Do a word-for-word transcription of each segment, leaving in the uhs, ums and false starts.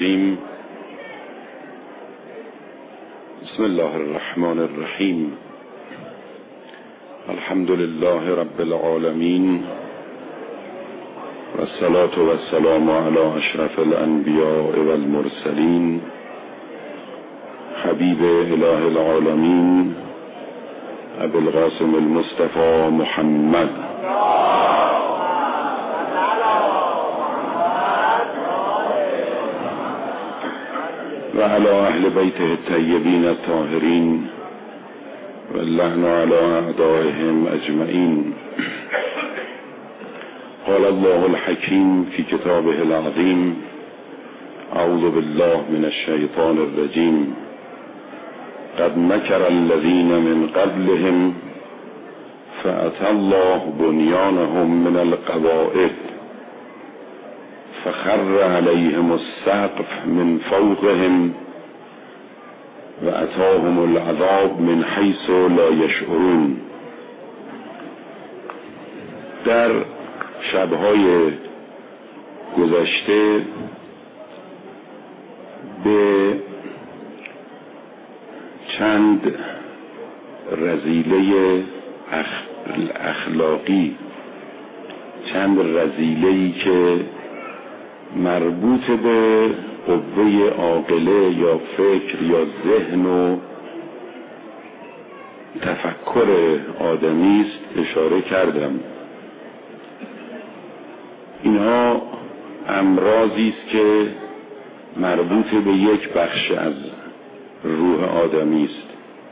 الرجيم. بسم الله الرحمن الرحيم. الحمد لله رب العالمين، والصلاة والسلام على أشرف الأنبياء والمرسلين، حبيب إله العالمين أبي القاسم المصطفى محمد وعلى أهل بيته الطيبين الطاهرين واللعن على أعدائهم أجمعين. قال الله الحكيم في كتابه العظيم: أعوذ بالله من الشيطان الرجيم. قد مكر الذين من قبلهم فأتى الله بنيانهم من القواعد فخر عليهم السقف من فوقهم وأتاهم العذاب من حيث لا يشعرون. در شبهای گذشته به چند رذیله اخلاقی، چند رذیله‌ای که مربوط به قوه عاقله یا فکر یا ذهن و تفکر آدمی است اشاره کردم. اینها امراضی است که مربوط به یک بخش از روح آدمی است.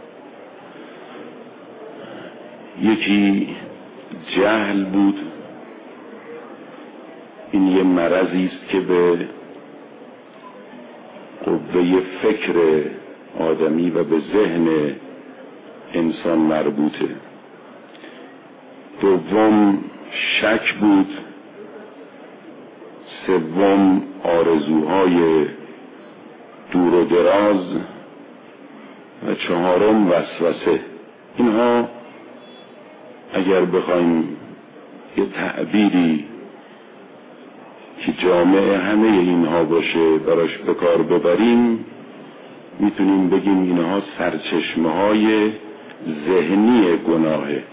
یکی جهل بود. این یه مرضی است که به قوه فکر آدمی و به ذهن انسان مربوطه. دوم شک بود. سوم آرزوهای دور و دراز و چهارم وسوسه. اینها اگر بخوایم یه تعبیری که جامع همه اینها باشه براش به کار ببریم، میتونیم بگیم اینها سرچشمه های ذهنی گناهه،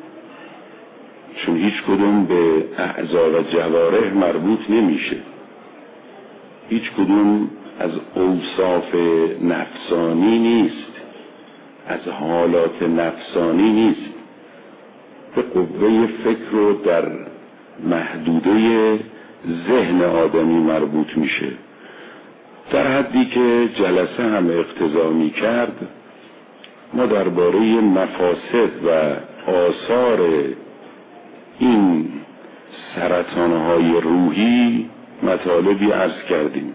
چون هیچ کدوم به اعضا و جوارح مربوط نمیشه. هیچ کدوم از اوصاف نفسانی نیست، از حالات نفسانی نیست. به قوه فکر رو در محدوده ذهن آدمی مربوط میشه. در حدی که جلسه هم اقتضا می کرد ما درباره مفاسد و آثار این سرطانهای روحی مطالبی عرض کردیم.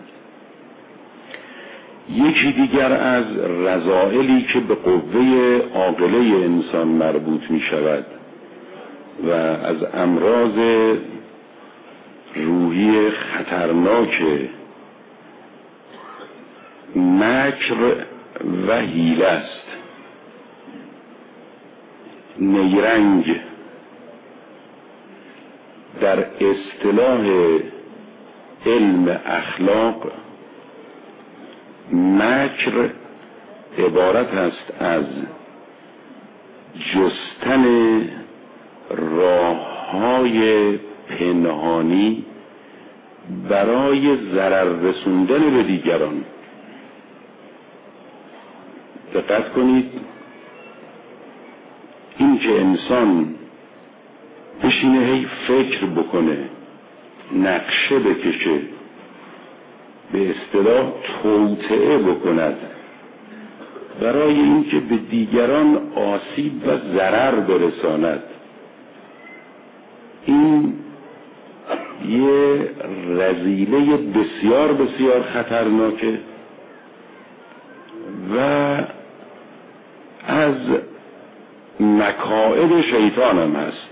یکی دیگر از رذائلی که به قوه عاقله انسان مربوط می شود و از امراض روحی خطرناک مکر و حیله است. نیرنگ در اصطلاح علم اخلاق، مکر عبارت است از جستن راه‌های پنهانی برای ضرر رسوندن به دیگران. دقت کنید، این که انسان بشینه هی فکر بکنه، نقشه بکشه، به اصطلاح توطئه بکند برای اینکه به دیگران آسیب و ضرر برساند، این یه رذیله بسیار بسیار خطرناکه و از مکائد شیطان هم هست.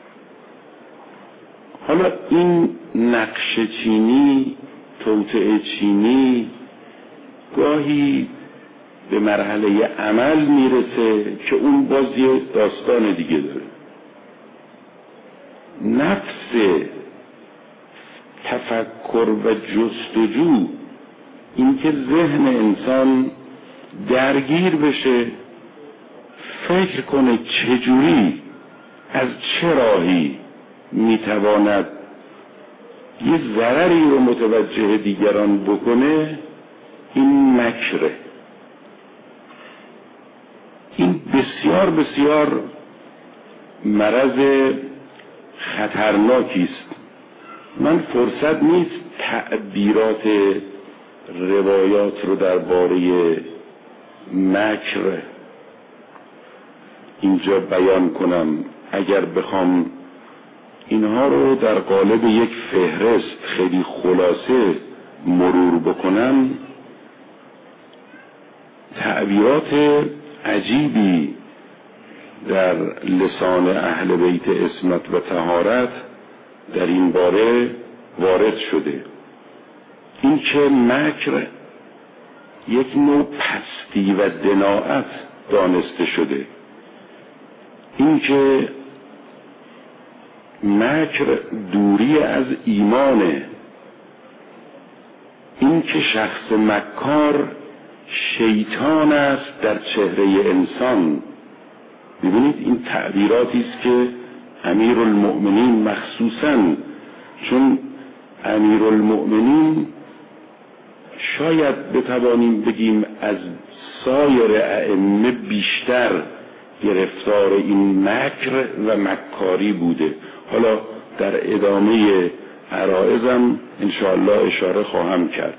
حالا این نقش چینی، توطئه چینی گاهی به مرحله عمل میرسه که اون باز یه داستان دیگه داره. نفس تفکر و جستجو اینکه ذهن انسان درگیر بشه، فکر کنه چجوری از چه راهی میتواند یه ضرری رو متوجه دیگران بکنه، این مکره. این بسیار بسیار مرض خطرناکی است. من فرصت نیست تعبیرات روایات رو درباره مکر اینجا بیان کنم. اگر بخوام اینها رو در قالب یک فهرست خیلی خلاصه مرور بکنم، تعبیرات عجیبی در لسان اهل بیت عصمت و طهارت در این باره وارد شده. این که مکر یک نوع پستی و دناعت دانسته شده، این که مکر دوری از ایمانه، این که شخص مکار شیطان است در چهره انسان. ببینید این تعبیراتی است که امیرالمؤمنین مخصوصاً، چون امیرالمؤمنین شاید بتوانیم بگیم از سایر ائمه بیشتر گرفتار این مکر و مکاری بوده. حالا در ادامه عرائضم انشاءالله اشاره خواهم کرد.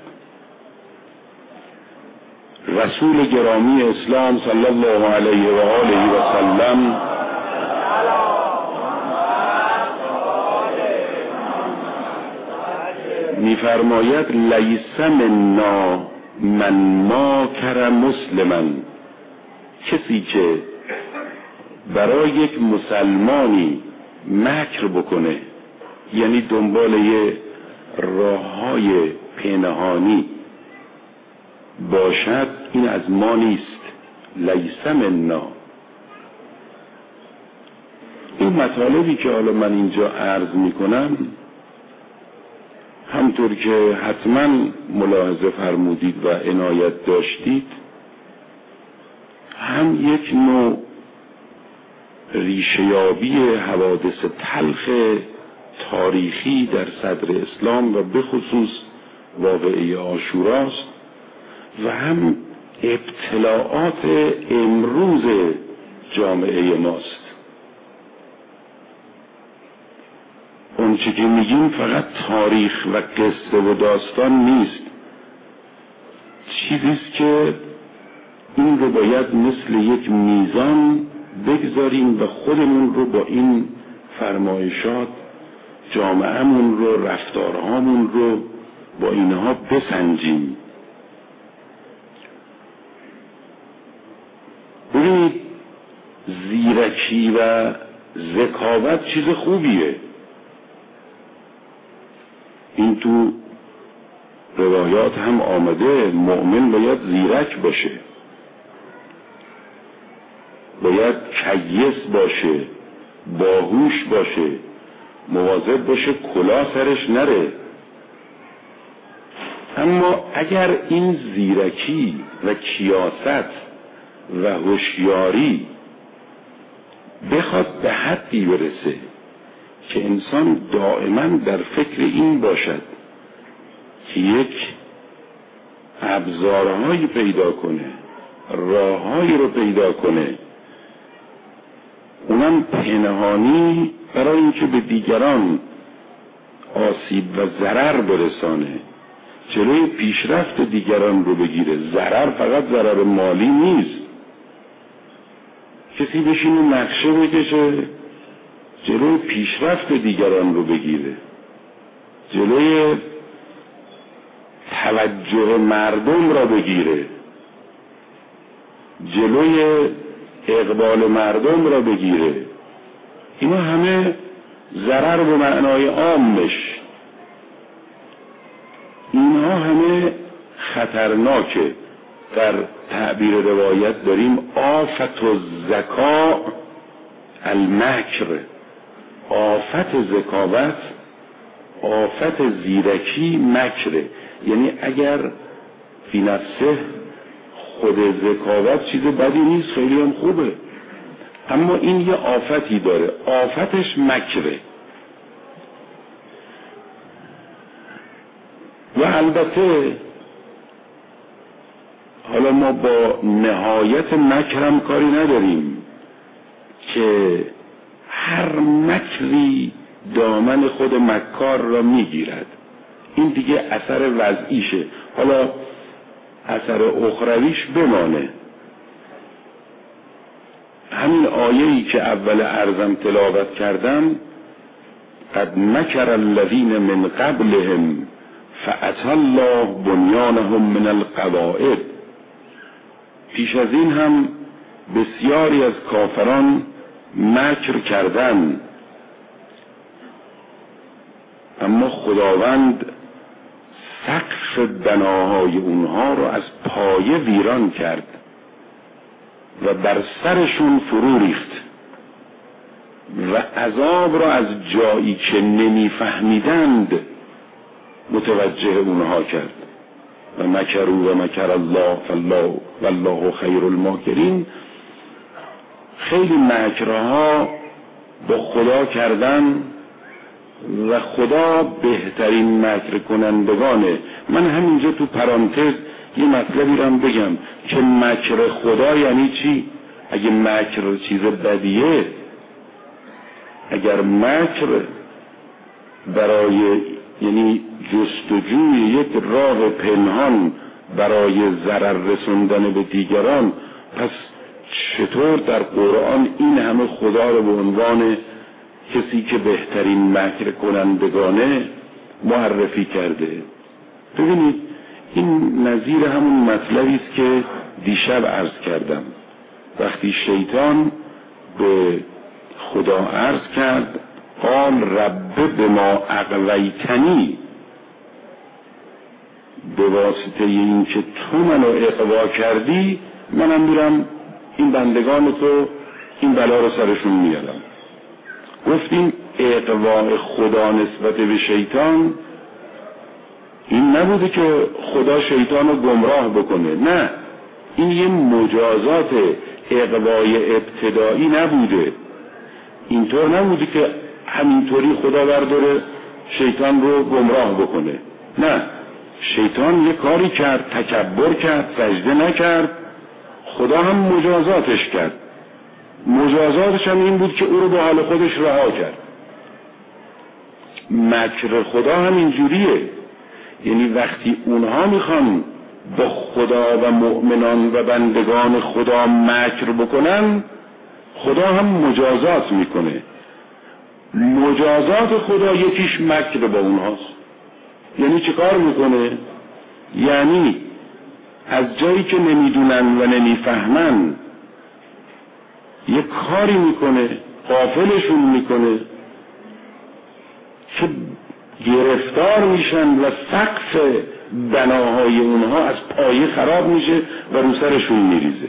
رسول گرامی اسلام صلی الله علیه و آله و سلم می‌فرماید لیس منا من ماکر مسلما، کسی که برای یک مسلمانی مکر بکنه، یعنی دنبال یه راه‌های پنهانی باشد، این از ما نیست. لیس منا. این مطالبی که حالا من اینجا عرض میکنم، همطور که حتما ملاحظه فرمودید و عنایت داشتید، هم یک نوع ریشه‌یابی حوادث تلخ تاریخی در صدر اسلام و به خصوص واقعه عاشوراست، و هم ابتلاعات امروز جامعه ماست. اون چی که میگیم فقط تاریخ و قصه و داستان نیست، چیزیست که این رو باید مثل یک میزان بگذاریم و خودمون رو با این فرمایشات، جامعهمون رو، رفتارهامون رو با اینها بسنجیم. ببینید زیرکی و ذکاوت چیز خوبیه. این تو روایات هم آمده، مؤمن باید زیرک باشه، باید کیس باشه، باهوش باشه، مواظب باشه کلاه سرش نره. اما اگر این زیرکی و کیاست و هوشیاری بخواد به حدی برسه که انسان دائما در فکر این باشد که یک ابزارهایی پیدا کنه، راههایی رو پیدا کنه، اونم پنهانی، برای اینکه به دیگران آسیب و ضرر برسانه، جلوی پیشرفت دیگران رو بگیره. ضرر فقط ضرر مالی نیست، کسی بشینه نقشه بکشه جلوی پیشرفت دیگران رو بگیره، جلوی توجه مردم را بگیره، جلوی اقبال مردم را بگیره. اینا همه ضرر به معنای عامش، اینها همه خطرناکه. در تعبیر روایت داریم آفت الذکاء المکر، آفت ذکاوت، آفت زیرکی مکره. یعنی اگر فی نفسه خود ذکاوت چیز بدی نیست، خیلی هم خوبه، اما این یه آفتی داره، آفتش مکره. و البته حالا ما با نهایت مکرم کاری نداریم که هر مکری دامن خود مکار را میگیرد، این دیگه اثر وضعیشه، حالا اثر اخرویش بمانه. همین آیه‌ای که اول عرضم تلاوت کردم، قد مکر الذین من قبلهم فأتی الله بنیانهم من القواعد، پیش از این هم بسیاری از کافران مکر کردند، اما خداوند سقف بناهای اونها رو از پایه ویران کرد و بر سرشون فرو ریخت و عذاب را از جایی که نمیفهمیدند متوجه اونها کرد. و مکروا و مکر الله فالله والله خیر الماکرین. خیلی مکرها با خدا کردن و خدا بهترین مکر کنندگانه. من همینجا تو پرانتز یه مطلبی رو بگم که مکر خدا یعنی چی؟ اگه مکر چیز بدیه، اگر مکر برای یعنی جستجوی یک راه پنهان برای ضرر رسوندن به دیگران، پس چطور در قرآن این همه خدا رو به عنوان کسی که بهترین مکر کنندگانه معرفی کرده؟ ببینید این نظیر همون مطلبی است که دیشب عرض کردم، وقتی شیطان به خدا عرض کرد قال رب بما اغویتنی، به واسطه این که تو منو اغوا کردی منم میرم این بندگان تو این بلا رو سرشون میارم. گفتیم اغوا خدا نسبت به شیطان این نبوده که خدا شیطان رو گمراه بکنه، نه، این یه مجازات اغوای ابتدایی نبوده، اینطور نبوده که همینطوری خدا برداره شیطان رو گمراه بکنه، نه، شیطان یه کاری کرد، تکبر کرد، سجده نکرد، خدا هم مجازاتش کرد. مجازاتش هم این بود که او رو به حال خودش رها کرد. مکر خدا هم اینجوریه، یعنی وقتی اونها میخوان با خدا و مؤمنان و بندگان خدا مکر بکنن، خدا هم مجازات میکنه. مجازات خدا یکیش مکر با اونهاست. یعنی چه کار میکنه؟ یعنی از جایی که نمیدونن و نمیفهمن یه کاری میکنه، غافلشون میکنه که گرفتار میشن و سقف بناهای اونها از پایه خراب میشه و رو سرشون میریزه.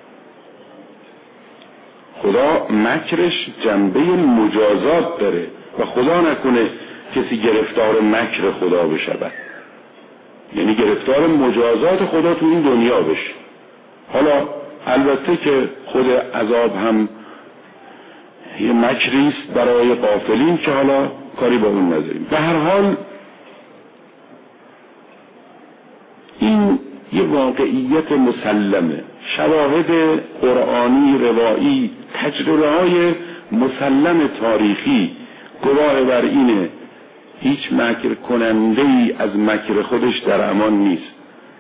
خدا مکرش جنبه مجازات داره و خدا نکنه کسی گرفتار مکر خدا بشه، یعنی گرفتار مجازات خدا تو این دنیا بشه. حالا البته که خود عذاب هم یه مکریست برای غافلین که حالا کاری با اون نداریم. به هر حال این یه واقعیت مسلمه، شواهد قرآنی، روایی، تجربه های مسلم تاریخی گواه بر اینه هیچ مکر کننده ای از مکر خودش در امان نیست.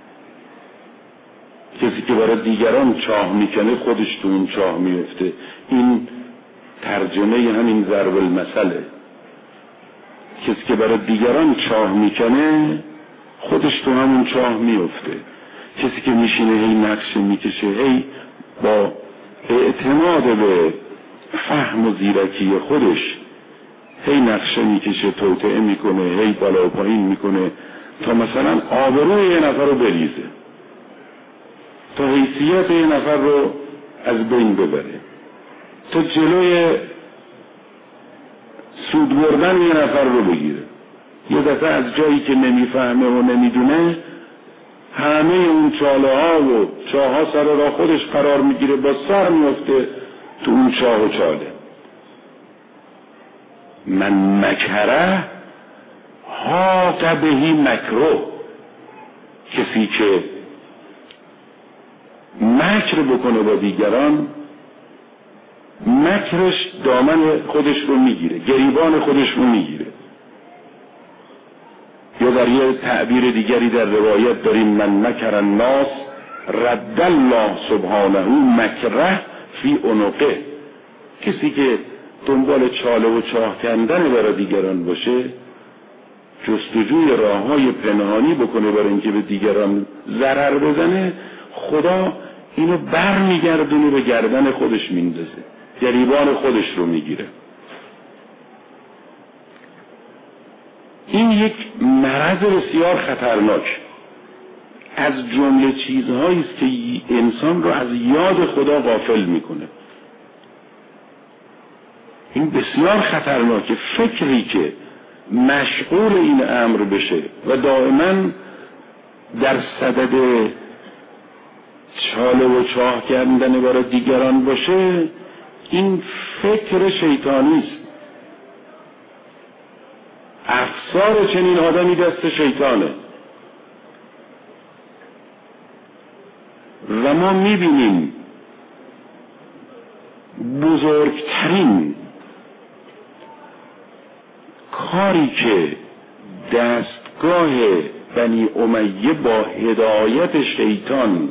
کسی که برای دیگران چاه میکنه خودش تو اون چاه میفته. این ترجمه همین ضرب المثله. کسی که برای دیگران چاه میکنه خودش تو همون چاه میفته. کسی که میشینه هی نقشه میکشه، هی با اعتماد به فهم و زیرکی خودش هی نقشه میکشه، توطئه میکنه، هی بالا و پایین میکنه تا مثلا آبروی یه نفر رو بریزه، تا حیثیت یه نفر رو از بین ببره، تا جلوی سود بردن یه نفر رو بگیره. یه دفعه از جایی که نمیفهمه و نمیدونه همه اون چاله ها و چاه ها سر راه خودش قرار میگیره، با سر میفته تو اون چاه و چاله. من مکره حاق بهی مکروه، کسی که مکر بکنه با دیگران، مکرش دامن خودش رو میگیره، گریبان خودش رو میگیره. یا در یه تعبیر دیگری در روایت داریم من مکر الناس رد الله سبحانه مکره فی عنقه. کسی که دنبال چاله و چاه کندن برای دیگران باشه، جستجوی راههای پنهانی بکنه برای اینکه به دیگران ضرر بزنه، خدا اینو بر میگردونه به گردن خودش میندازه، گریبان خودش رو میگیره. این یک مرض بسیار خطرناک از جمله چیزهایی است که انسان رو از یاد خدا غافل میکنه. این بسیار خطرناکه. فکری که مشغول این امر بشه و دائما در صدد چاله و چاه کردن برای دیگران باشه، این فکر شیطانی است. افسار چنین آدمی دست شیطانه. و ما میبینیم بزرگترین کاری که دستگاه بنی امیه با هدایت شیطان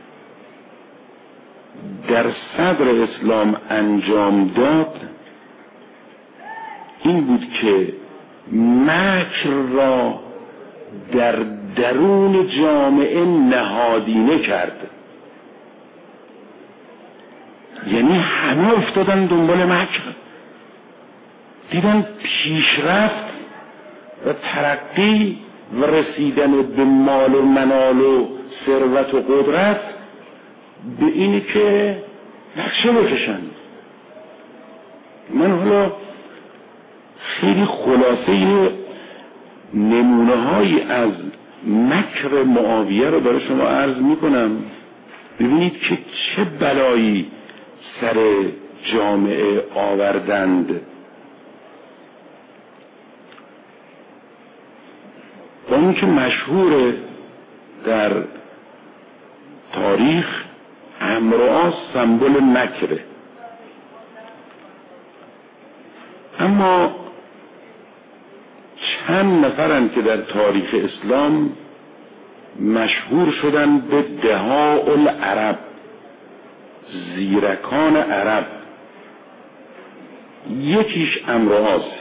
در صدر اسلام انجام داد این بود که مکر را در درون جامعه نهادینه کرد. یعنی همه افتادن دنبال مکر، دیدن پیشرفت و ترقی و رسیدن به مال و منال و ثروت و قدرت به اینی که نقشه بکشن. من حالا خیلی خلاصه نمونه هایی از مکر معاویه رو برای شما عرض می کنم، ببینید که چه بلایی سر جامعه آوردند. با اون که مشهور در تاریخ عمرو و عاص سمبل مکره، اما چند نفرن که در تاریخ اسلام مشهور شدن به دهاء العرب، زیرکان عرب. یکیش عمرو و عاص،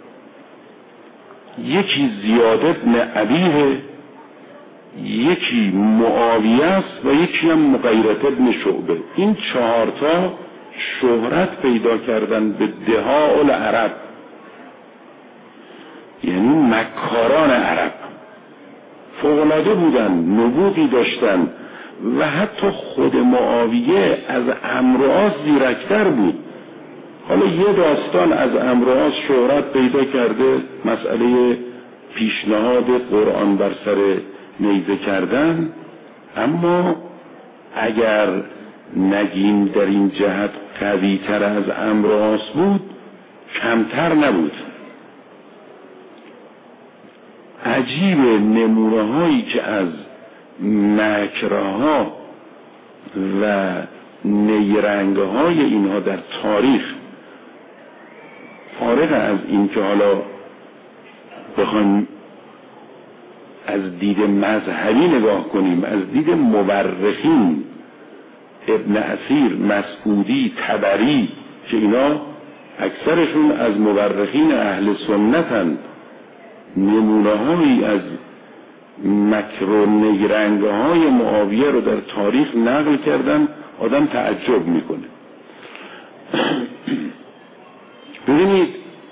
یکی زیاد ابن ابیه، یکی معاویه است و یکی هم مغیرة ابن شعبه. این چهارتا شهرت پیدا کردن به دهاء العرب، یعنی مکاران عرب. فوق‌العاده بودن، نبوغی داشتن و حتی خود معاویه از عمرو و عاص زیرکتر بود. حالا یه داستان از عمرو و عاص شهرت پیدا کرده، مسئله پیشنهاد قرآن بر سر نیزه کردن، اما اگر نگیم در این جهت قوی تر از عمرو و عاص بود، کمتر نبود. عجیب نمونه هایی که از مکرها و نیرنگ های اینها در تاریخ، فارغ از این که حالا بخوایم از دید مذهبی نگاه کنیم، از دید مورخین، ابن اثیر، مسعودی، طبری، که اینا اکثرشون از مورخین اهل سنتن، نمونه هایی از مکر و نیرنگ های معاویه رو در تاریخ نقل کردن، آدم تعجب میکنه. ببینید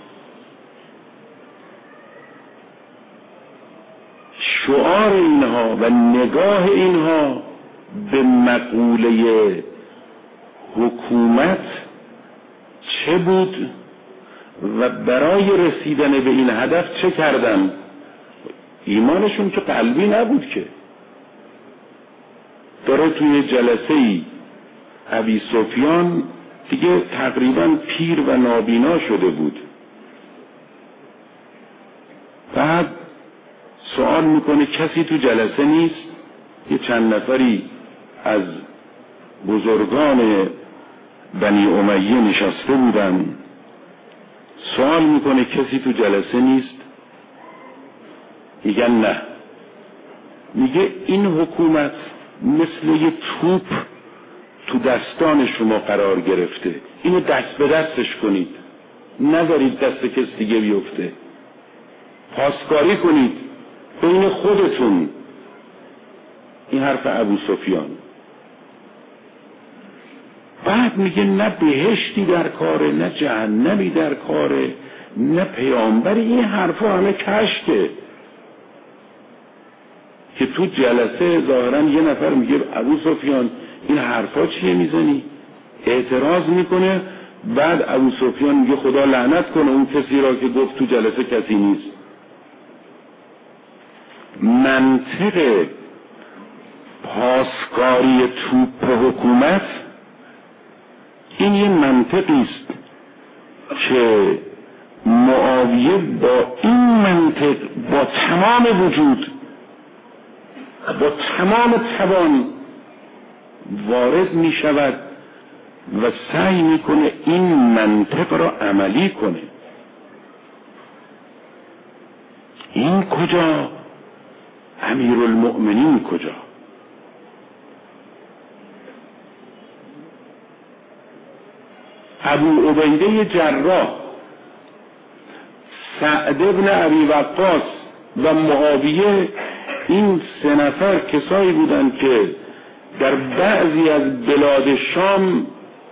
شعار اینها و نگاه اینها به مقوله حکومت چه بود و برای رسیدن به این هدف چه کردن؟ ایمانشون که قلبی نبود که، داره توی جلسه ای ابی سفیان دیگه تقریبا پیر و نابینا شده بود، بعد سوال میکنه کسی تو جلسه نیست؟ یه چند نفری از بزرگان بنی امیه نشسته بودن، سوال میکنه کسی تو جلسه نیست؟ میگن نه. میگه این حکومت مثل یه توپ تو دستان شما قرار گرفته، اینو دست به دستش کنید، نذارید دست کس دیگه بیفته، پاسکاری کنید بین خودتون. این حرف ابو سفیان. بعد میگه نه بهشتی در کاره، نه جهنمی در کاره، نه پیامبری. این حرفا همه کشته که تو جلسه ظاهرا یه نفر میگه ابو سفیان این حرفا چیه میزنی؟ اعتراض میکنه. بعد ابو سفیان میگه خدا لعنت کنه اون کسی را که گفت تو جلسه کسی نیست. منطق پاسکاری توپ حکومت این یه منطقی است که معاویه با این منطق با تمام وجود، با تمام توان وارد می شود و سعی می کنه این منطق را عملی کنه. این کجا؟ امیرالمؤمنین کجا؟ ابو عبیده جراح، سعد بن ابی وقاص و معاویه، این سه نفر کسایی بودند که در بعضی از بلاد شام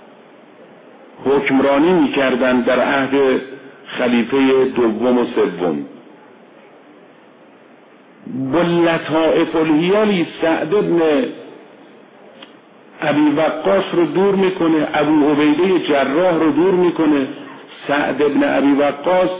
حکمرانی می‌کردند در عهد خلیفه دوم و سوم. با لطائف الحیلی سعد بن ابی وقاص رو دور میکنه، ابو عبیده جراح رو دور میکنه. سعد بن ابی وقاص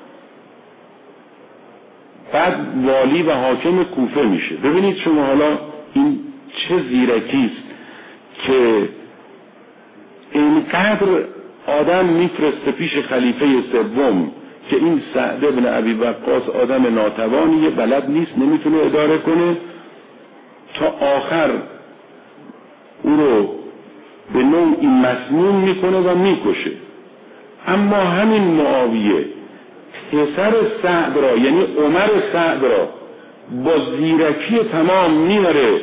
بعد والی و حاکم کوفه میشه. ببینید شما حالا این چه زیرکی است که اینقدر آدم میفرسته پیش خلیفه سوم که این سعد بن ابی وقاص آدم ناتوانیه، بلد نیست، نمیتونه اداره کنه، تا آخر او رو به نوعی مسموم میکنه و میکشه. اما همین معاویه پسر سعد را، یعنی عمر سعد را، با زیرکی تمام میاره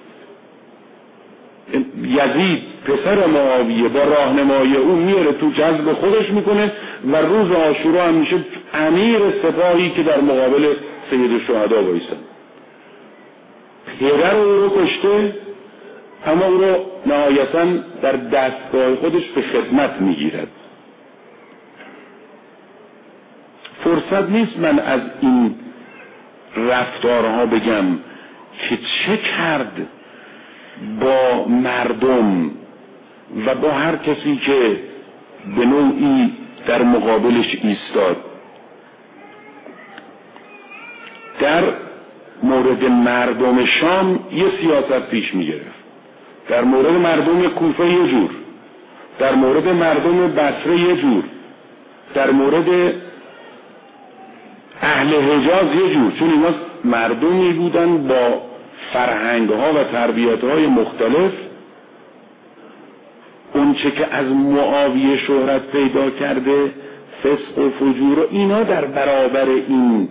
یزید پسر معاویه با راهنمایی او میاره تو، جذب خودش میکنه و روز عاشورا هم میشه امیر سپاهی که در مقابل سید الشهدا وایسن. پدر او رو کشته، اما او رو نهایتاً در دستگاه خودش به خدمت میگیرد. فرصت نیست من از این رفتارها بگم که چه کرد با مردم و با هر کسی که به نوعی در مقابلش ایستاد. در مورد مردم شام یه سیاست پیش می گرفت، در مورد مردم کوفه یه جور، در مورد مردم بصره یه جور، در مورد اهل حجاز یه جور، چون اینا مردمی بودن با فرهنگ ها و تربیت های مختلف. اون چه که از معاویه شهرت پیدا کرده، فسق و فجور و اینا، در برابر این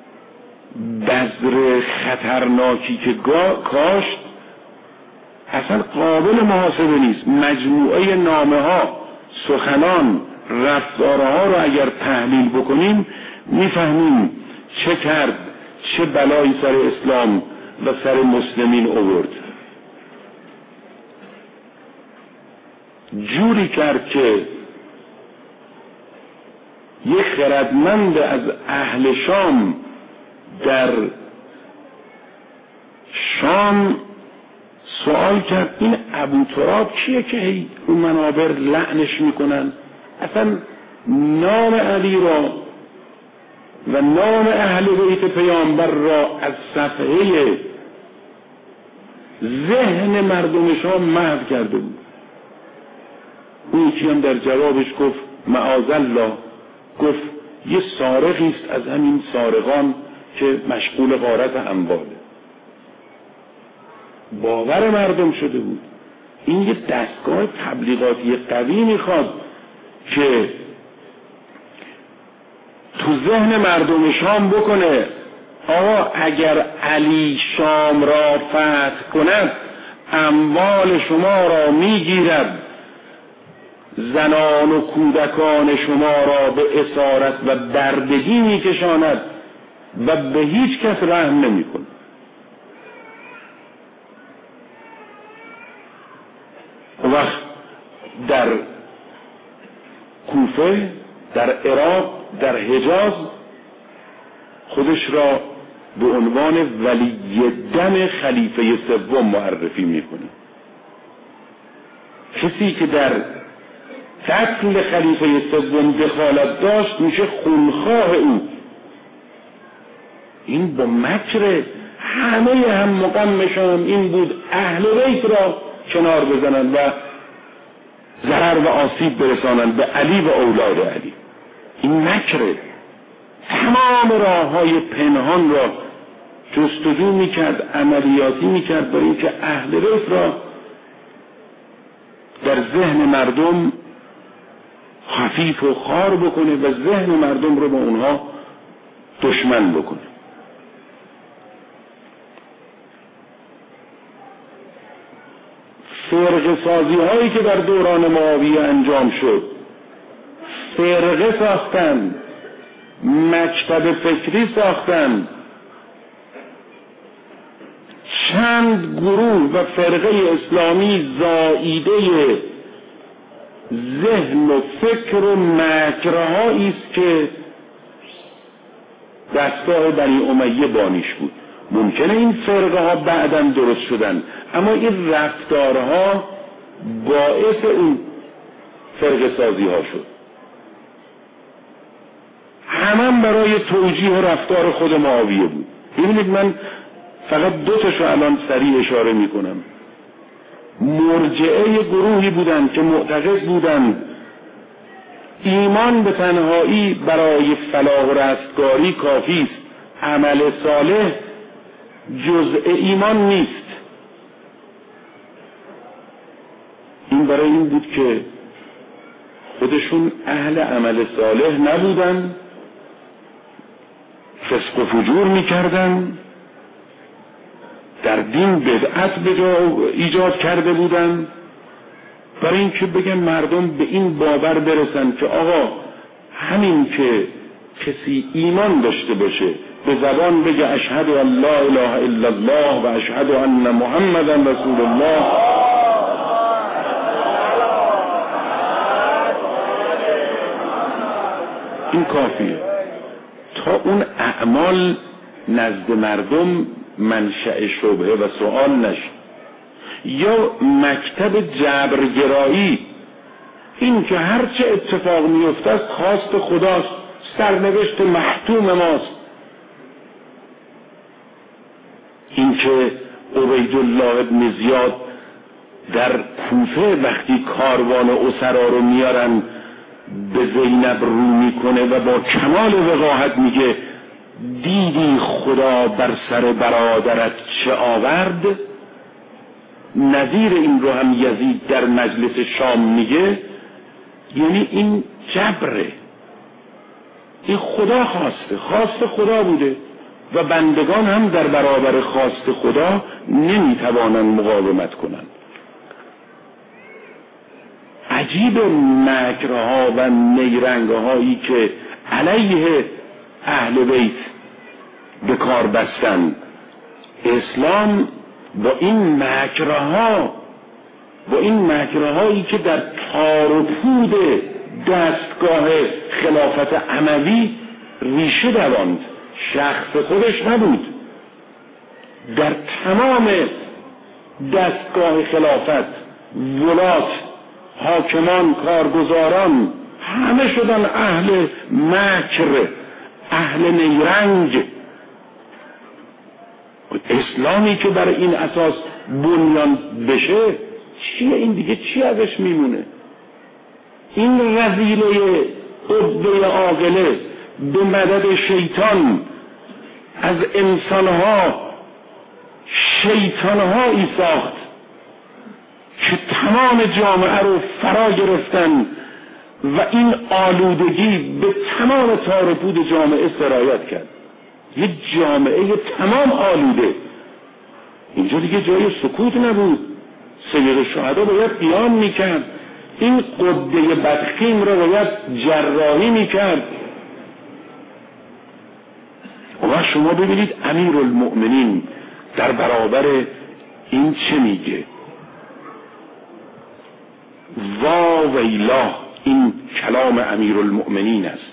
بذر خطرناکی که کاشت اصلا قابل محاسبه نیست. مجموعه نامه ها، سخنان، رفتارها رو اگر تحلیل بکنیم میفهمیم چه کرد، چه بلایی سر اسلام و سر مسلمین آورد. جوری کرد که یک خردمند از اهل شام در شام سوال کرد این ابو تراب کیه که هی رو منابر لعنش میکنن؟ اصلا نام علی را و نام اهل بیت پیامبر را از صفحه ذهن مردمشان محو کرده بود. اون یکی هم در جوابش گفت معاذالله، گفت یه سارقی است از همین سارقان که مشغول غارت امواله. باور مردم شده بود. این یه دستگاه تبلیغاتی قوی میخواد که تو ذهن مردم شام بکنه آقا اگر علی شام را فتح کند اموال شما را میگیرد، زنان و کودکان شما را به اسارت و بردگی میکشاند و به هیچ کس رحم نمیکنه. وقت در کوفه، در عراق، در حجاز خودش را به عنوان ولی دم خلیفه سوم معرفی میکنه. کسی که در قتل خلیفه سوم دخالت داشت میشه خونخواه او. این با مکر همه هم مقامشان این بود اهل بیت را کنار بزنند و ضرر و آسیب برسانند به علی و اولاد علی. این مکره. تمام راه های پنهان را جستجو میکرد، عملیاتی میکرد برای اینکه اهل بیت را در ذهن مردم خفیف و خار بکنه و ذهن مردم رو با اونها دشمن بکنه. فرقه سازی هایی که در دوران معاویه انجام شد، فرقه ساختن، مکتب فکری ساختن، چند گروه و فرقه اسلامی زائیده ذهن و فکر و مکرهایی است که دستگاه بنی امیه بانیش بود. ممکنه این فرقه ها بعداً درست شدن، اما این رفتارها باعث اون فرقه سازی ها شد. همه برای توجیه و رفتار خود معاویه بود. ببینید من فقط دو تاشو الان سریع اشاره میکنم. مرجعه گروهی بودند که معتقد بودند ایمان به تنهایی برای فلاح و رستگاری کافی است، عمل صالح جزء ایمان نیست. این برای این بود که خودشون اهل عمل صالح نبودن، فسق و فجور میکردن، در دین بدعت به جا ایجاد کرده بودن، برای اینکه بگن مردم به این باور برسن که آقا همین که کسی ایمان داشته باشه، به زبان بگه اشهد ان لا اله الا الله و اشهد ان محمدا رسول الله، این کافیه تا اون اعمال نزد مردم منشأ شبهه و سوال نشه. یا مکتب جبرگرایی، این که هرچه اتفاق میفته است خواست خداست، سرنوشت محتوم ماست. این که عبیدالله ابن زیاد در کوفه وقتی کاروان اسرا رو میارن به زینب رو میکنه و با کمال وقاحت میگه دیدی خدا بر سر برادرت چه آورد. نظیر این رو هم یزید در مجلس شام میگه. یعنی این جبره، این خدا خواسته، خواست خدا بوده و بندگان هم در برابر خواست خدا نمیتوانند مقاومت کنند. عجیب مکرها و نیرنگهایی که علیه اهل بیت به کار بستن. اسلام با این مکرها، با این مکرهایی که در تار و پود دستگاه خلافت اموی ریشه دواند، شخص خودش نبود، در تمام دستگاه خلافت ولات، حاکمان، کارگزاران همه شدن اهل مکر، اهل نیرنگ. اسلامی که بر این اساس بنیان بشه، چیه این دیگه؟ چی ازش میمونه؟ این رذیله قوه عاقله به مدد شیطان از انسانها شیطانهایی ساخت که تمام جامعه رو فرا گرفتن و این آلودگی به تمام تار و پود جامعه سرایت کرد. یه جامعه تمام آلوده. اینجا دیگه جای سکوت نبود. سید الشهدا باید قیام میکرد، این قده بدخیم رو باید جراحی میکرد. و شما ببینید امیرالمؤمنین در برابر این چه میگه؟ وا ویلا، این کلام امیرالمؤمنین است.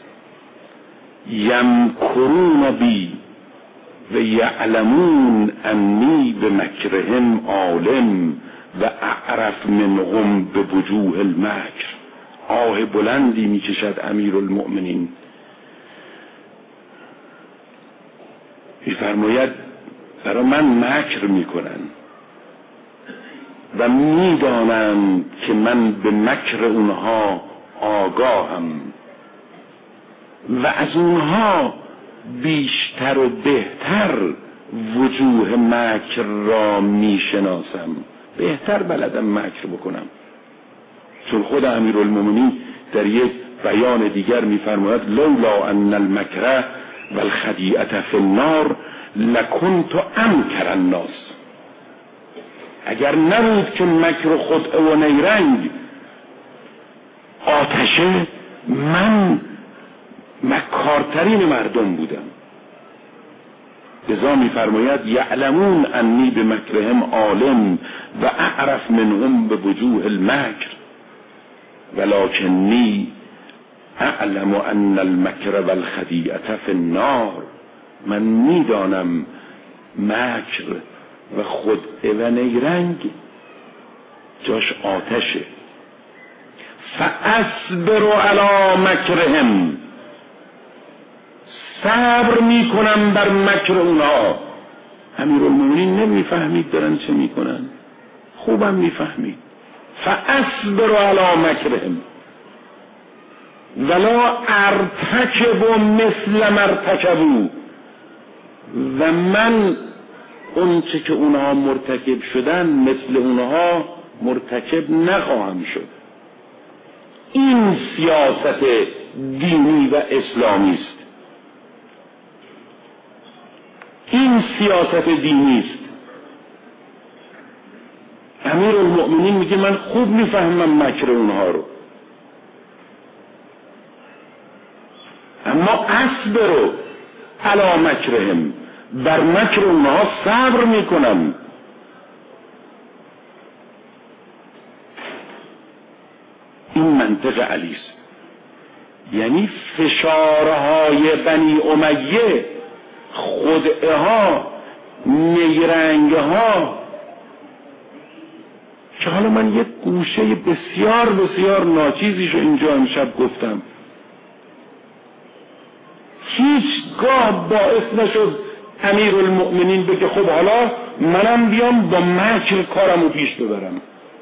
یمکرون بی و یعلمون انی به مکرهم عالم و اعرف منهم به وجوه المکر. آه بلندی میکشد امیرالمؤمنین، میفرماید برای من مکر میکنن و میدانم که من به مکر اونها آگاهم و از اونها بیشتر و بهتر وجوه مکر را میشناسم، بهتر بلدم مکر بکنم. چون خود امیرالمؤمنین در یک بیان دیگر میفرماید لولا ان المکر والخدیعة فی النار لکنت امکر الناس. اگر نبود که مکر خدعه و نیرنگ آتشه، من مکارترین مردم بودم. لذا میفرماید یعلمون انی به مکرهم عالم و اعرف منهم به وجوه المکر ولکنی اعلم ان المکر والخدیعة فی النار. من میدانم مکر و خدعه و نیرنگ جاش آتشه. فاصبر علی مکرهم، صبر میکنم بر مکر اونها. امیرالمؤمنین نمیفهمید دارن چه میکنن، خوبم میفهمید. فاصبر علی مکرهم ولا ارتکب مثل ما ارتکبوا، و من اون چه که اونها مرتکب شدن مثل اونها مرتکب نخواهم شد. این سیاست دینی و اسلامی است. این سیاست دینی است. امیرالمؤمنین میگه من خوب میفهمم مکر اونها رو، اما اصبر علی مکرهم، بر مکر اونها صبر میکنم. این منطق علی است. یعنی فشارهای بنی امیه، خدعه ها، نیرنگ ها، که حالا من یک گوشه بسیار بسیار ناچیزیشو اینجا امشب گفتم، هیچگاه باعث نشد امیرالمؤمنین بگه خب حالا منم بیام با مکر کارمو پیش ببرم.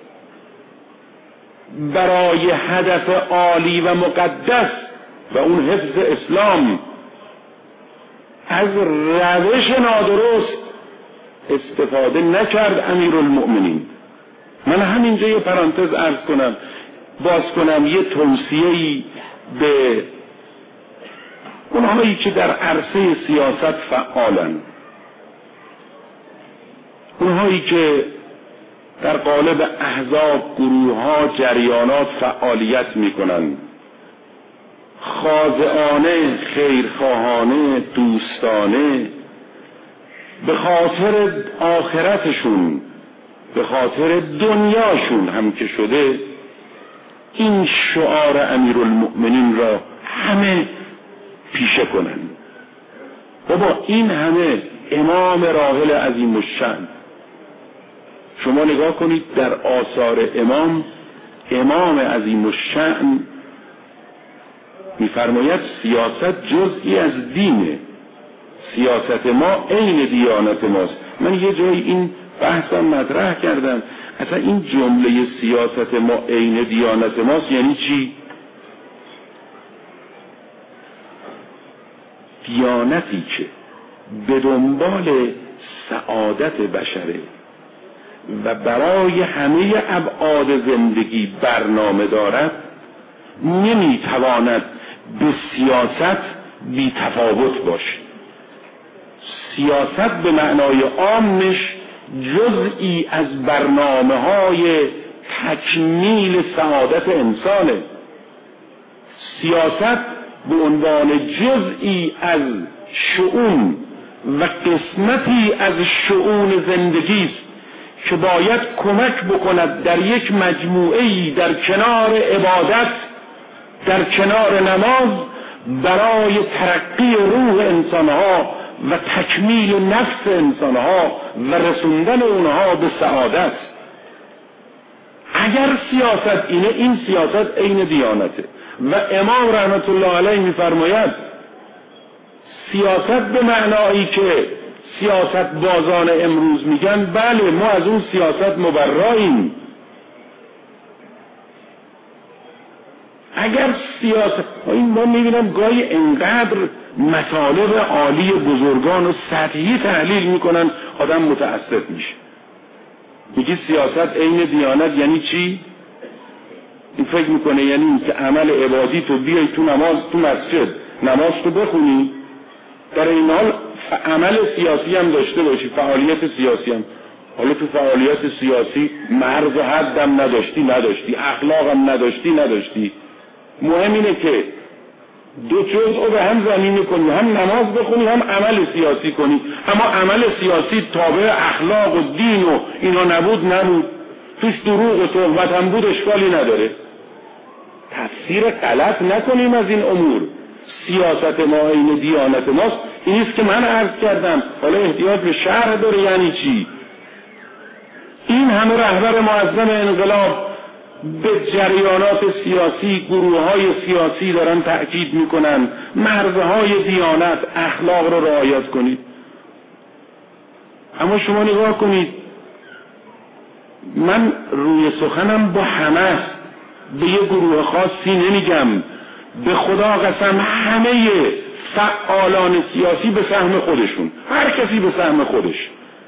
برای هدف عالی و مقدس و اون حفظ اسلام از روش نادرست استفاده نکرد امیرالمؤمنین. من همینجا یه پرانتز عرض کنم، باز کنم یه توصیه‌ای به اونهایی که در عرصه سیاست فعالن، اونهایی که در قالب احزاب، گروه‌ها، جریانات فعالیت میکنن، خاضعانه، خیرخواهانه، دوستانه، به خاطر آخرتشون، به خاطر دنیاشون هم که شده، این شعار امیرالمؤمنین را همه پیشه کنن. بابا این همه امام راحل عظیم الشأن، شما نگاه کنید در آثار امام امام عظیم الشأن میفرماید سیاست جزئی از دینه، سیاست ما عین دیانت ماست. من یه جایی این بحثم مطرح کردم. اصلا این جمله سیاست ما عین دیانت ماست یعنی چی؟ دیانتی که به دنبال سعادت بشره و برای همه ابعاد زندگی برنامه دارد نمیتواند به سیاست بی تفاوت باشه. سیاست به معنای عامش جزئی از برنامه های تکمیل سعادت انسانه. سیاست به عنوان جزئی از شؤون و قسمتی از شؤون زندگی است که باید کمک بکند در یک مجموعه‌ای در کنار عبادت، در کنار نماز، برای ترقی روح انسانها و تکمیل نفس انسانها و رسوندن اونها به سعادت. اگر سیاست اینه، این سیاست عین دیانته. و امام رحمت الله علیه میفرماید سیاست به معنایی که سیاست بازان امروز میگن، بله ما از اون سیاست مبراییم. اگر سیاست این ما میبینم گاهی انقدر مطالب عالی بزرگان و سطحی تحلیل میکنن آدم متاسف میشه. میگی سیاست عین دیانت یعنی چی؟ این فکر میکنه یعنی این که عمل عبادی تو بیای تو نماز تو مسجد نماز تو بخونی، در این حال عمل سیاسی هم داشته باشی، فعالیت سیاسی هم. حالا تو فعالیت سیاسی مرز و حدم نداشتی نداشتی اخلاقم نداشتی نداشتی مهم اینه که دو جزء رو به هم زمینه کنی، هم نماز بخونی هم عمل سیاسی کنی. اما عمل سیاسی تابع اخلاق و دین و اینا نبود نبود، توش دروغ و تهمت هم بود، اشکالی نداره. تفسیر غلط نکنیم از این امور. سیاست ما این دیانت ماست. اینیست که من عرض کردم. حالا احتیاج به شرح داره یعنی چی؟ این همه رهبر معظم انقلاب به جریانات سیاسی، گروه‌های سیاسی دارن تأکید میکنن مرزهای دیانت، اخلاق رو رعایت کنید. اما شما نگاه کنید، من روی سخنم با همه به یه گروه خاصی نمیگم، به خدا قسم همه فعالان سیاسی به سهم خودشون، هر کسی به سهم خودش.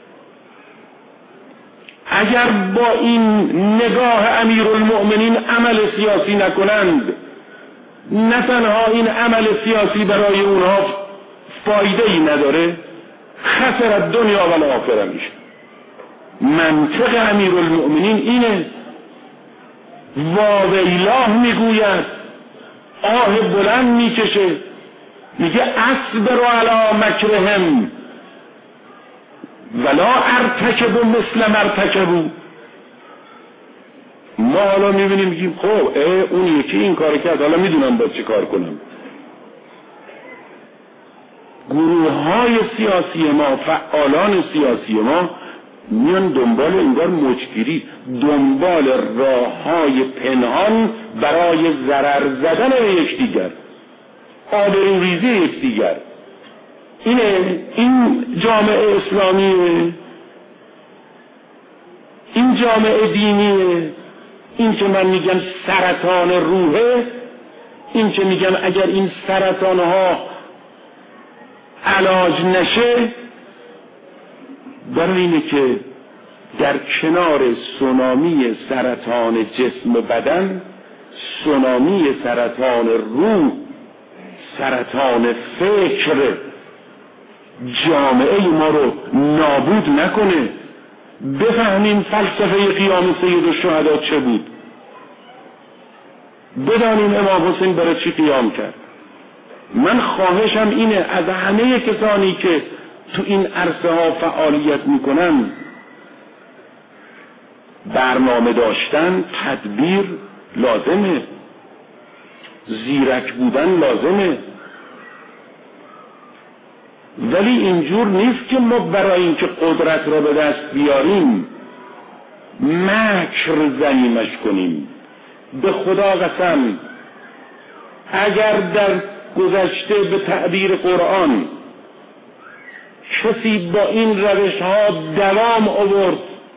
اگر با این نگاه امیرالمؤمنین عمل سیاسی نکنند، نه تنها این عمل سیاسی برای اونها فایده ای نداره، خسر دنیا و آخره میشه. منطق امیرالمؤمنین اینه. واویلاه میگوید، آه بلند میکشه، میگه اصبر علی مکرهم ولا ارتکب مثل مرتکبو. ما حالا میبینیم میگیم خب اون یکی این کار کرد، حالا میدونم باید چه کار کنم. گروه های سیاسی ما، فعالان سیاسی ما میان دنبال انگار مچگیری، دنبال راه های پنهان برای ضرر زدن به یکدیگر، آبروریزی یکدیگر. اینه این جامعه اسلامیه، این جامعه دینیه. این که من میگم سرطان روحه، این که میگم اگر این سرطان ها علاج نشه، برای اینه که در کنار سونامی سرطان جسم و بدن، سونامی سرطان روح، سرطان فکر جامعه ما رو نابود نکنه. بفهمیم فلسفه قیام سید الشهدا چه بود، بدانیم امام حسین برای چی قیام کرد. من خواهشم اینه از همه کسانی که تو این عرصه ها فعالیت میکنن، برنامه داشتن، تدبیر لازمه، زیرک بودن لازمه. ولی اینجور نیست که ما برای اینکه قدرت را به دست بیاریم مکر زنیمش کنیم. به خدا قسم اگر در گذشته به تعبیر قرآن کسی با این روش ها دوام آورد،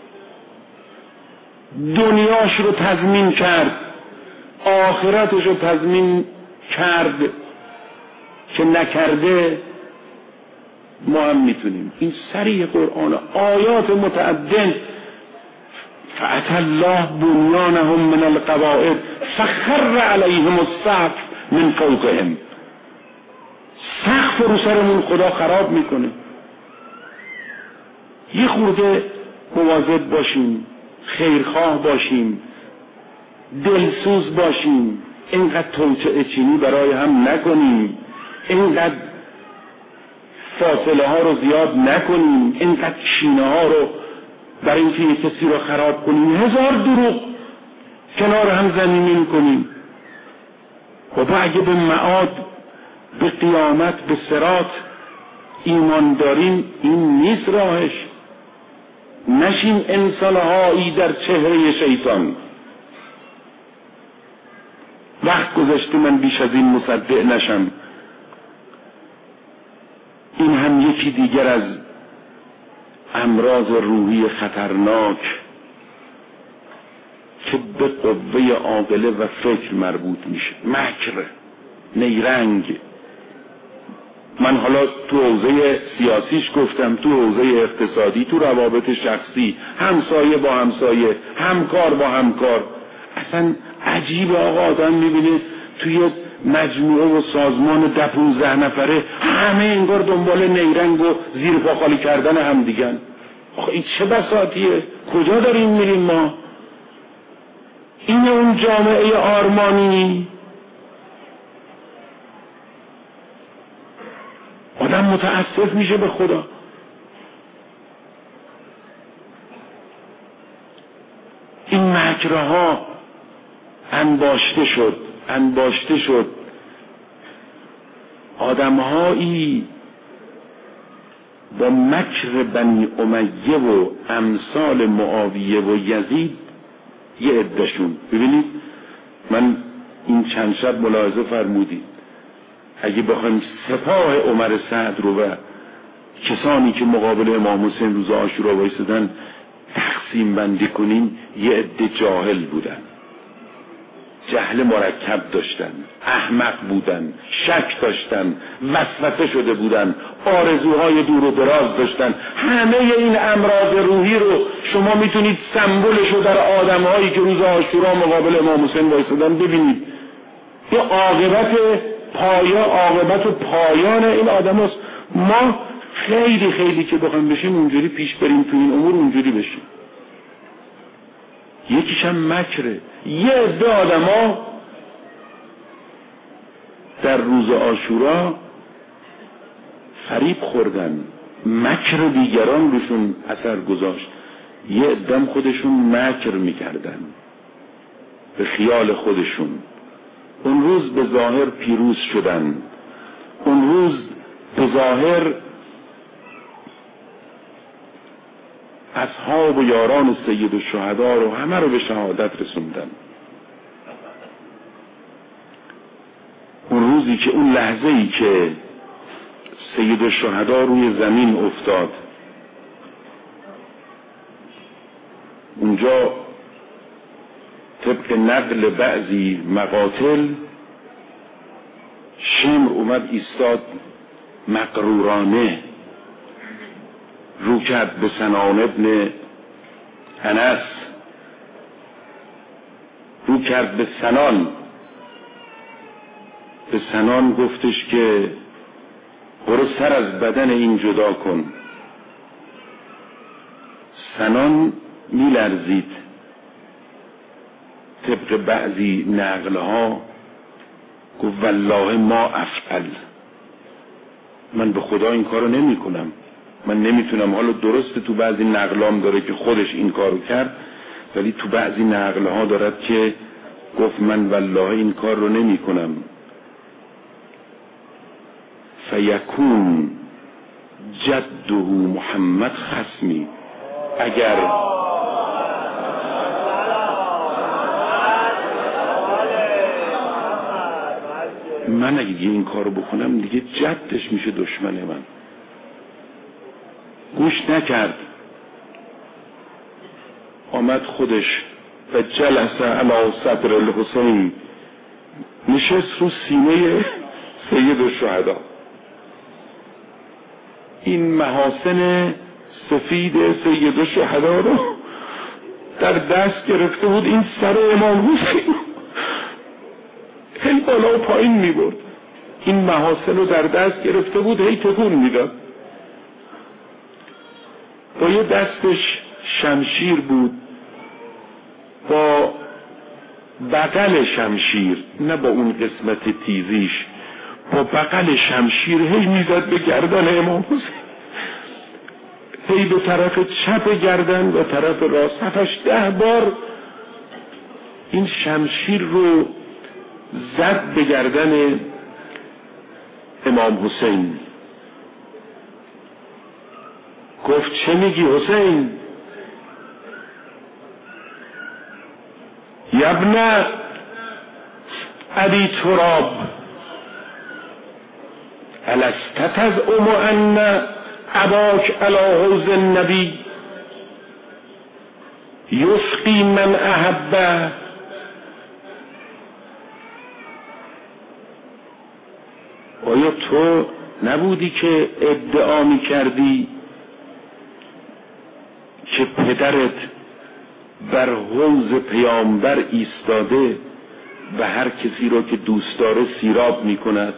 دنیاش رو تضمین کرد، آخرتش رو تضمین کرد که نکرده، ما هم میتونیم. این صریح قرآن، آیات متعدد. فأتی الله بنیانهم من القواعد فخر علیهم السقف من فوقهم. سقف رو سرمون خدا خراب میکنه. یه خورده مواظب باشیم، خیرخواه باشیم، دلسوز باشیم، اینقدر توطئه چینی برای هم نکنیم، اینقدر فاصله ها رو زیاد نکنیم، اینقدر کینه ها رو برای اینکه یک کسی رو خراب کنیم هزار دروغ کنار هم زمینی کنیم. و با اگه به معاد، به قیامت، به صراط ایمان داریم، این نیست راهش. نشیم انسانهایی در چهره شیطان. وقت گذشته من بیش از این مصدق نشم. این هم یکی دیگر از امراض روحی خطرناک که به قوه عاقله و فکر مربوط میشه. مکر، نیرنگ. من حالا تو حوزه سیاسیش گفتم، تو حوزه اقتصادی، تو روابط شخصی، همسایه با همسایه، همکار با همکار. اصلا عجیب آقا، آدم میبینه توی مجموعه و سازمان ده پونزده نفره همه انگار دنبال نیرنگ و زیر پا خالی کردن هم دیگن. آخه این چه بساطیه؟ کجا داریم میریم ما؟ این اون جامعه آرمانی؟ آدم متاسف میشه به خدا. این مکرها انباشته شد انباشته شد آدمهایی با مکر بنی امیه و امثال معاویه و یزید، یه عده‌شون. ببینید، من این چند شب ملاحظه فرمودید، اگه بخوایم سپاه عمر سعد رو و کسانی که مقابل امام حسین روز عاشورا وایسادن تقسیم بندی کنیم، یه عده جاهل بودن، جهل مرکب داشتن، احمق بودن، شک داشتن، وسوسه شده بودن، آرزوهای دور و دراز داشتن. همه این امراض روحی رو شما میتونید سمبولش رو در آدمهایی که روز عاشورا مقابل امام حسین وایسادن ببینید. یه عاقبت پایا عاقبت و پایان این آدم هست. ما خیلی خیلی که بخوایم بشیم اونجوری پیش بریم تو این امور، اونجوری بشیم. یکیش هم مکره. یه عده آدم ها در روز عاشورا فریب خوردن، مکر دیگران روشون اثر گذاشت. یه عده خودشون مکر میکردن به خیال خودشون. اون روز به ظاهر پیروز شدن، اون روز به ظاهر اصحاب و یاران سید الشهدا رو همه رو به شهادت رسوندن. اون روزی که اون لحظه ای که سید الشهدا روی زمین افتاد، اونجا طبق نقل بعضی مقاتل شمر اومد ایستاد مقرورانه، رو کرد به سنان ابن انس، رو کرد به سنان به سنان گفتش که برو سر از بدن این جدا کن. سنان میلرزید. طبق بعضی نقلها گفت والله ما افعل، من به خدا این کارو نمی کنم، من نمیتونم. حالا درسته تو بعضی نقلام داره که خودش این کارو کرد، ولی تو بعضی نقلها دارد که گفت من والله این کار رو نمی کنم. فیکون جده محمد خصمی، اگر من اگه این کارو بکنم دیگه جدش میشه دشمن من. گوش نکرد، آمد خودش و جلس علی صدر الحسین، نشست رو سینه سید الشهدا. این محاسن سفید سید الشهدا رو در دست گرفته بود، این سر امام حسین خیلی بالا و پایین می برد. این محاسن رو در دست گرفته بود، هی تکون میداد. با یه دستش شمشیر بود، با بغل شمشیر، نه با اون قسمت تیزیش، با بغل شمشیر هی میزد به گردن امام حسین، هی به طرف چپ گردن و طرف راست، هفتش ده بار این شمشیر رو زد به گردن امام حسین. گفت چه میگی حسین؟ یبن ابی تراب الست تزعم ان اباک علی حوض النبی یسقی من احبه؟ آیا تو نبودی که ادعا می کردی که پدرت بر حوض پیامبر ایستاده و هر کسی را که دوست داره سیراب می کند؟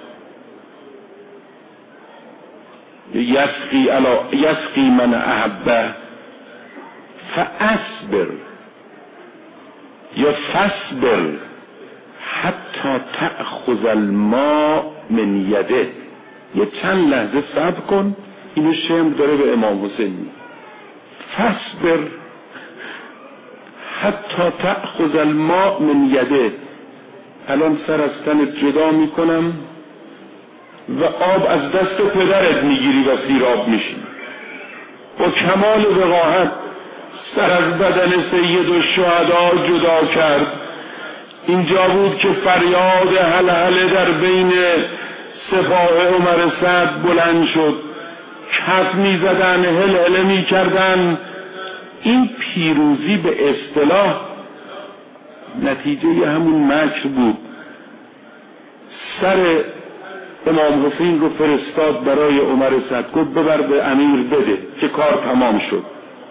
یسقی علا یسقی من احبه فاصبر یا فاصبر حتی تأخذ الماء من یده. یه چند لحظه صبر کن. اینو شمر داره به امام حسین می فاصبر حتی تأخذ الماء من یده. الان سر از تنت جدا میکنم و آب از دست پدرت میگیری و سیراب میشی. با کمال وقاحت سر از بدن سید الشهدا جدا کرد. اینجا بود که فریاد هلهله در بین سپاه عمر سعد بلند شد. کف میزدن، هلهله میکردن. این پیروزی به اصطلاح نتیجه همون مکر بود. سر امام حسین رو فرستاد برای عمر سعد، گفت ببر به امیر بده که کار تمام شد.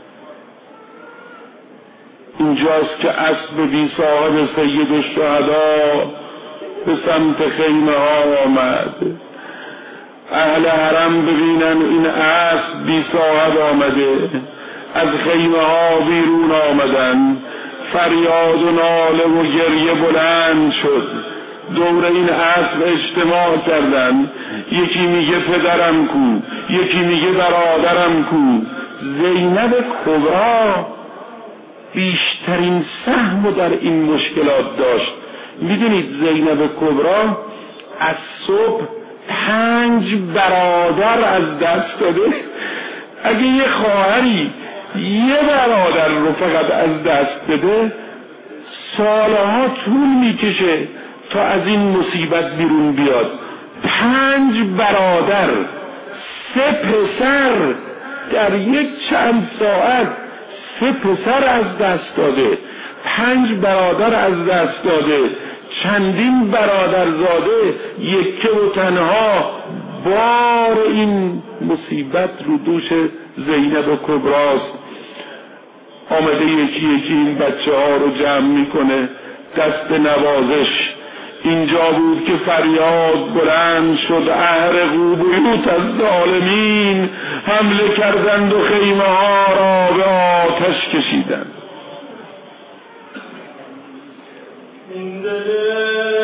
اینجاست که اسب بی صاحب سید الشهدا به سمت خیمه ها آمد. اهل حرم ببینن این اسب بی صاحب آمده، از خیمه ها بیرون آمدن. فریاد و ناله و گریه بلند شد. دور این اسب اجتماع کردن. یکی میگه پدرم کو، یکی میگه برادرم کو. زینب کبرا بیشترین سهم در این مشکلات داشت. میدونید زینب کبرا از صبح پنج برادر از دست داده. اگه یه خواهری یه برادر رو فقط از دست بده، سالها طول میکشه تا از این مصیبت بیرون بیاد. پنج برادر، سه پسر، در یک چند ساعت سه پسر از دست داده، پنج برادر از دست داده، چندین برادرزاده، یکه و تنها. بار این مصیبت رو دوش زینب کبراست. آمده یکی یکی این بچه ها رو جمع میکنه، دست نوازش. اینجا بود که فریاد بلند شد احرقوا بیوت الظالمین. حمله کردند و خیمه ها را به آتش کشیدند.